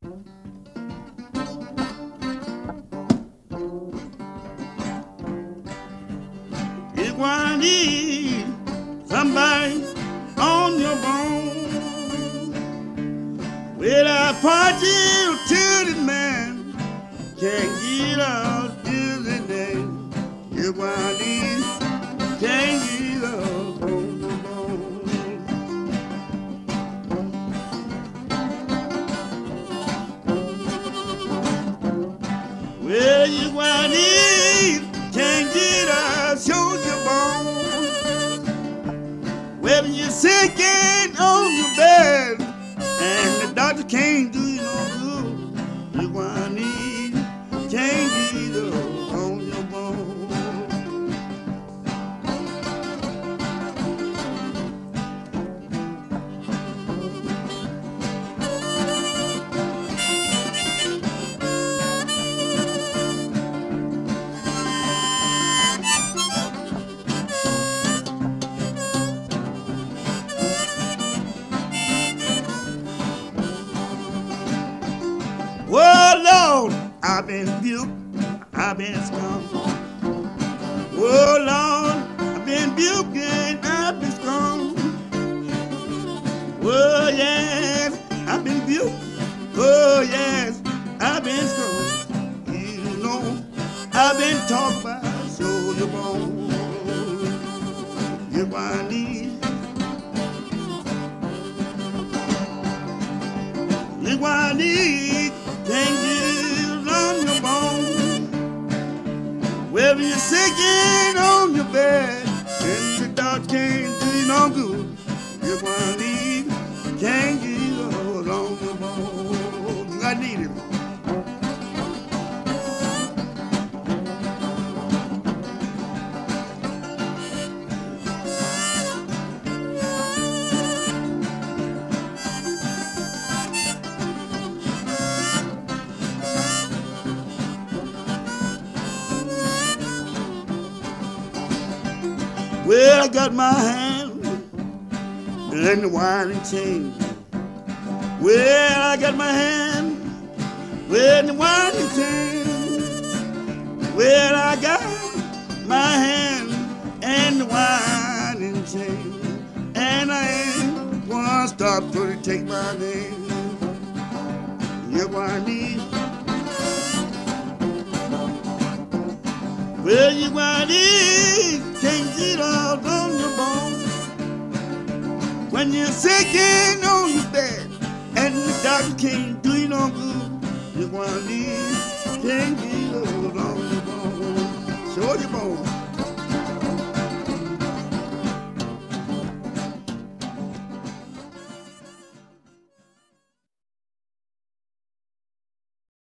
You're gonna need somebody on your bone. Well, I point you to the man, can't get out till the day. You're gonna need, can't get out on your bone. Well, you're gonna need, can't get out, show your bone. Well, you're sinking on your bed, and the doctor can't do you no good. You're gonna need, can't get up on your bone. Oh Lord, I've been built, I've been strong. Oh Lord, I've been built and I've been strong. Oh yes, I've been built. Oh yes, I've been strong. You know, I've been taught by soldier bone. You're gonna need, you're gonna need, can't get on your bone. Well, you're sinking on your bed, and the doctor can't do you no good. You're gonna need, can't get on your bone. I need it. Well, I got my hand in the winding chain. Well, I got my hand in the winding chain. Well, I got my hand in the winding chain. And I ain't gonna stop till they take my name. You're gonna need, well, you're gonna need, can't get out on your bone. When you're sinking on your bed and the doctor can't do you no good, you're gonna need, can't get out on your bone. Show your bone.